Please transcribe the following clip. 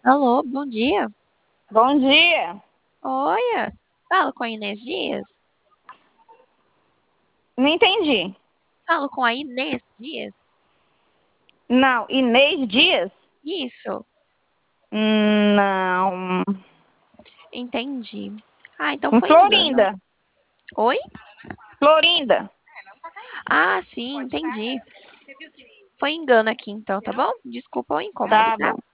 Alô, bom dia. Bom dia. Oi, falo com a Inês Dias? Não entendi. Falo com a Inês Dias? Não, Inês Dias? Isso, Não. entendi. Ah, então foi engano. Florinda. Oi? Florinda. Ah, sim, entendi. Foi engano aqui então, tá bom? Desculpa o incômodo, Tá tá? bom.